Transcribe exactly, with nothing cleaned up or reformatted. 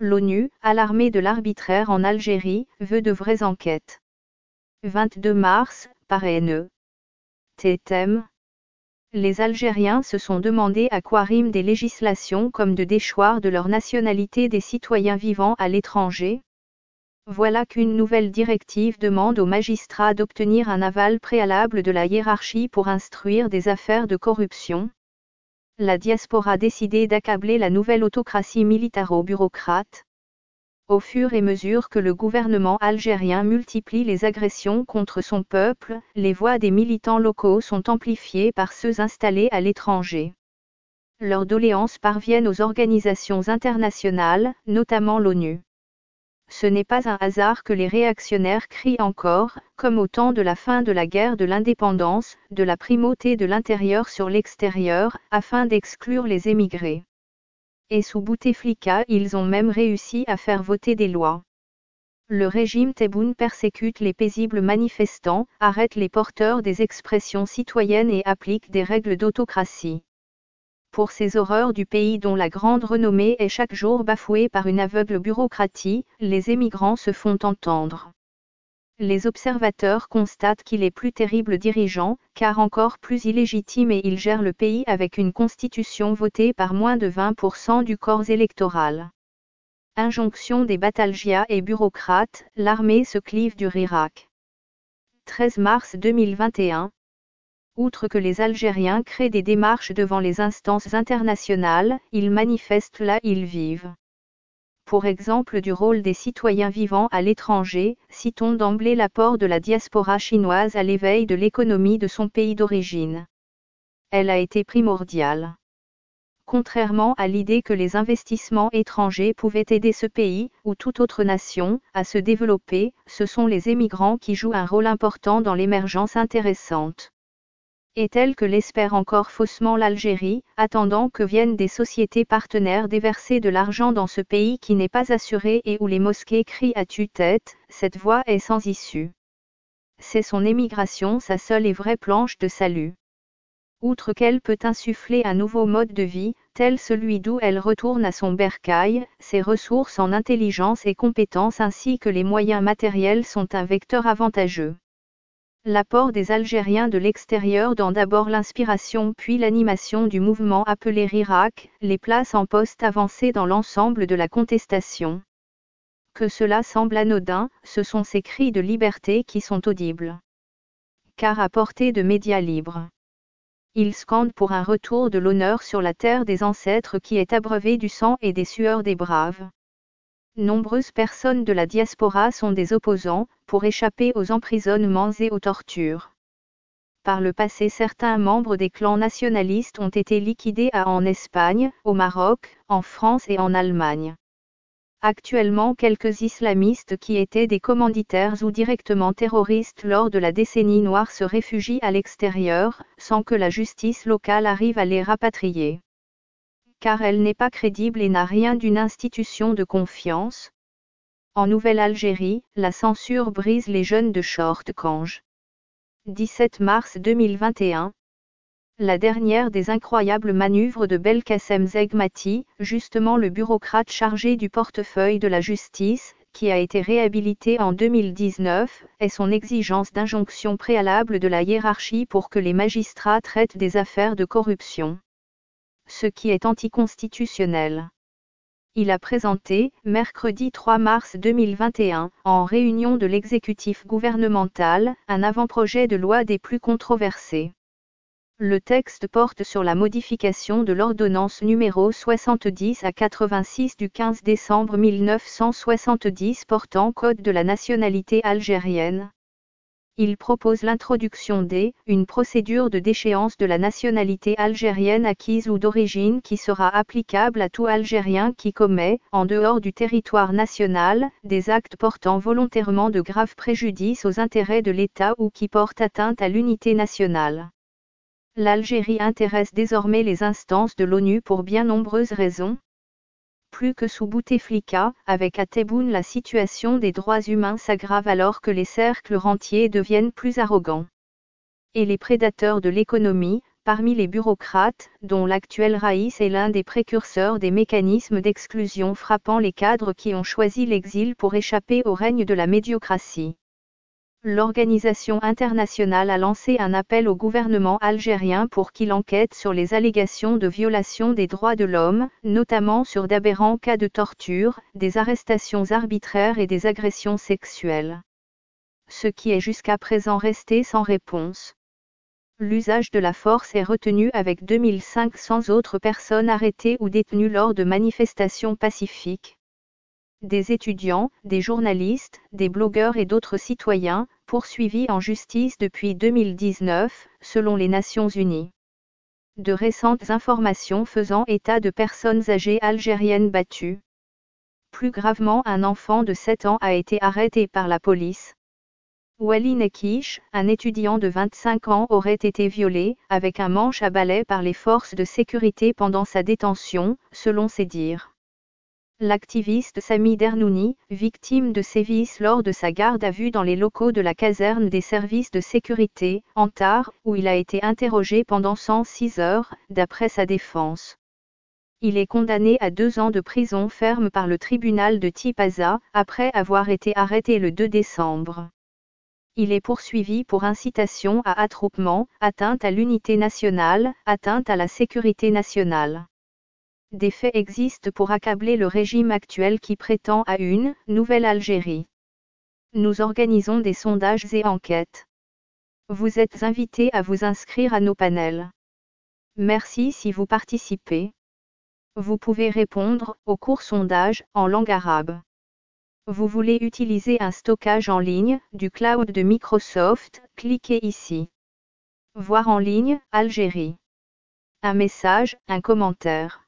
L'ONU, alarmée de l'arbitraire en Algérie, veut de vraies enquêtes. vingt-deux mars, par N E. T T E M. Les Algériens se sont demandé à quoi riment des législations comme de déchoir de leur nationalité des citoyens vivant à l'étranger. Voilà qu'une nouvelle directive demande aux magistrats d'obtenir un aval préalable de la hiérarchie pour instruire des affaires de corruption. La diaspora a décidé d'accabler la nouvelle autocratie militaro-bureaucrate. Au fur et à mesure que le gouvernement algérien multiplie les agressions contre son peuple, les voix des militants locaux sont amplifiées par ceux installés à l'étranger. Leurs doléances parviennent aux organisations internationales, notamment l'ONU. Ce n'est pas un hasard que les réactionnaires crient encore, comme au temps de la fin de la guerre de l'indépendance, de la primauté de l'intérieur sur l'extérieur, afin d'exclure les émigrés. Et sous Bouteflika, ils ont même réussi à faire voter des lois. Le régime Tebboune persécute les paisibles manifestants, arrête les porteurs des expressions citoyennes et applique des règles d'autocratie. Pour ces horreurs du pays dont la grande renommée est chaque jour bafouée par une aveugle bureaucratie, les émigrants se font entendre. Les observateurs constatent qu'il est plus terrible dirigeant, car encore plus illégitime et il gère le pays avec une constitution votée par moins de vingt pour cent du corps électoral. Injonction des batalgias et bureaucrates, l'armée se clive du Irak. treize mars deux mille vingt et un. Outre que les Algériens créent des démarches devant les instances internationales, ils manifestent là où ils vivent. Pour exemple du rôle des citoyens vivant à l'étranger, citons d'emblée l'apport de la diaspora chinoise à l'éveil de l'économie de son pays d'origine. Elle a été primordiale. Contrairement à l'idée que les investissements étrangers pouvaient aider ce pays, ou toute autre nation, à se développer, ce sont les émigrants qui jouent un rôle important dans l'émergence intéressante. Et tel que l'espère encore faussement l'Algérie, attendant que viennent des sociétés partenaires déverser de l'argent dans ce pays qui n'est pas assuré et où les mosquées crient à tue-tête, cette voie est sans issue. C'est son émigration sa seule et vraie planche de salut. Outre qu'elle peut insuffler un nouveau mode de vie, tel celui d'où elle retourne à son bercail, ses ressources en intelligence et compétences ainsi que les moyens matériels sont un vecteur avantageux. L'apport des Algériens de l'extérieur dans d'abord l'inspiration puis l'animation du mouvement appelé Irak, les place en poste avancé dans l'ensemble de la contestation. Que cela semble anodin, ce sont ces cris de liberté qui sont audibles. Car à portée de médias libres. Ils scandent pour un retour de l'honneur sur la terre des ancêtres qui est abreuvée du sang et des sueurs des braves. Nombreuses personnes de la diaspora sont des opposants, pour échapper aux emprisonnements et aux tortures. Par le passé, certains membres des clans nationalistes ont été liquidés à en Espagne, au Maroc, en France et en Allemagne. Actuellement, quelques islamistes qui étaient des commanditaires ou directement terroristes lors de la décennie noire se réfugient à l'extérieur, sans que la justice locale arrive à les rapatrier. Car elle n'est pas crédible et n'a rien d'une institution de confiance. En Nouvelle-Algérie, la censure brise les jeunes de Chortkange. dix-sept mars deux mille vingt et un. La dernière des incroyables manœuvres de Belkacem Zegmati, justement le bureaucrate chargé du portefeuille de la justice, qui a été réhabilité en deux mille dix-neuf, est son exigence d'injonction préalable de la hiérarchie pour que les magistrats traitent des affaires de corruption. Ce qui est anticonstitutionnel. Il a présenté, mercredi trois mars deux mille vingt et un, en réunion de l'exécutif gouvernemental, un avant-projet de loi des plus controversés. Le texte porte sur la modification de l'ordonnance numéro soixante-dix à quatre-vingt-six du quinze décembre mille neuf cent soixante-dix portant Code de la nationalité algérienne. Il propose l'introduction des, une procédure de déchéance de la nationalité algérienne acquise ou d'origine qui sera applicable à tout Algérien qui commet, en dehors du territoire national, des actes portant volontairement de graves préjudices aux intérêts de l'État ou qui portent atteinte à l'unité nationale. L'Algérie intéresse désormais les instances de l'ONU pour bien nombreuses raisons. Plus que sous Bouteflika, avec à Tebboune la situation des droits humains s'aggrave alors que les cercles rentiers deviennent plus arrogants. Et les prédateurs de l'économie, parmi les bureaucrates, dont l'actuel Raïs est l'un des précurseurs des mécanismes d'exclusion frappant les cadres qui ont choisi l'exil pour échapper au règne de la médiocratie. L'organisation internationale a lancé un appel au gouvernement algérien pour qu'il enquête sur les allégations de violation des droits de l'homme, notamment sur d'aberrants cas de torture, des arrestations arbitraires et des agressions sexuelles. Ce qui est jusqu'à présent resté sans réponse. L'usage de la force est retenu avec deux mille cinq cents autres personnes arrêtées ou détenues lors de manifestations pacifiques. Des étudiants, des journalistes, des blogueurs et d'autres citoyens, poursuivis en justice depuis deux mille dix-neuf, selon les Nations Unies. De récentes informations faisant état de personnes âgées algériennes battues. Plus gravement, un enfant de sept ans a été arrêté par la police. Wali Nekish, un étudiant de vingt-cinq ans, aurait été violé, avec un manche à balai par les forces de sécurité pendant sa détention, selon ses dires. L'activiste Sami Dernouni, victime de sévices lors de sa garde à vue dans les locaux de la caserne des services de sécurité, Antar, où il a été interrogé pendant cent six heures, d'après sa défense. Il est condamné à deux ans de prison ferme par le tribunal de Tipaza, après avoir été arrêté le deux décembre. Il est poursuivi pour incitation à attroupement, atteinte à l'unité nationale, atteinte à la sécurité nationale. Des faits existent pour accabler le régime actuel qui prétend à une « nouvelle Algérie ». Nous organisons des sondages et enquêtes. Vous êtes invités à vous inscrire à nos panels. Merci si vous participez. Vous pouvez répondre au court sondage en langue arabe. Vous voulez utiliser un stockage en ligne, du cloud de Microsoft, cliquez ici. Voir en ligne, Algérie. Un message, un commentaire.